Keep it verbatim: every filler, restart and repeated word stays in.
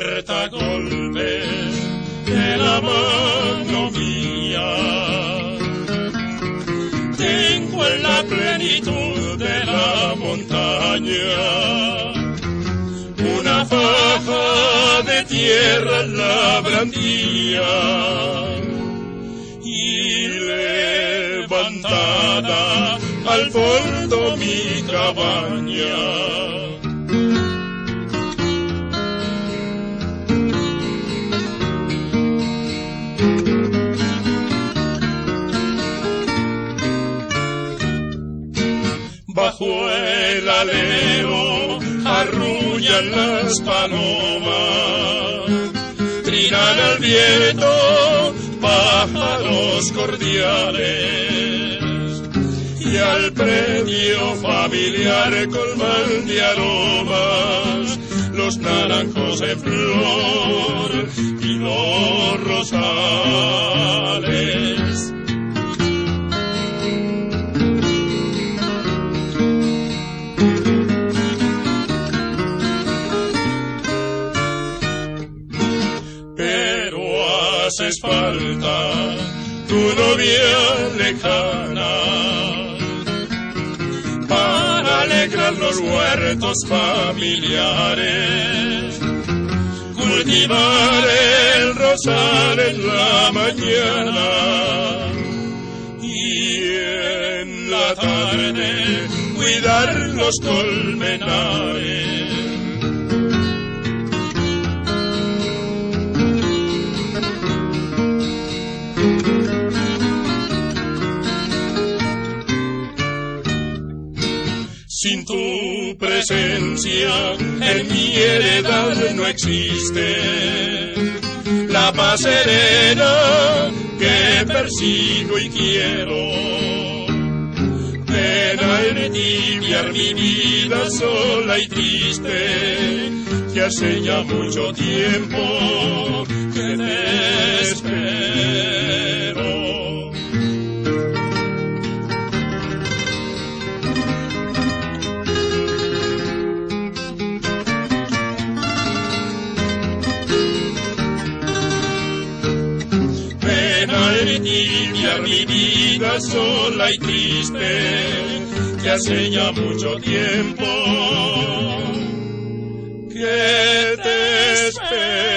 despierta golpes de la mano mía. Tengo en la plenitud de la montaña una faja de tierra labrandía y levantada al fondo mi cabaña. Bajo el alero arrullan las palomas, trinan al viento pájaros cordiales, y al predio familiar colman de aromas los naranjos en flor y los rosales. Haces falta tu novia lejana para alegrar los huertos familiares, cultivar el rosal en la mañana y en la tarde cuidar los colmenares. Sin tu presencia en mi heredad no existe la paz serena que persigo y quiero. Ven a entibiar mi vida sola y triste, que hace ya mucho tiempo que te espero. Entibiar mi vida sola y triste, que hace ya mucho tiempo que te espero.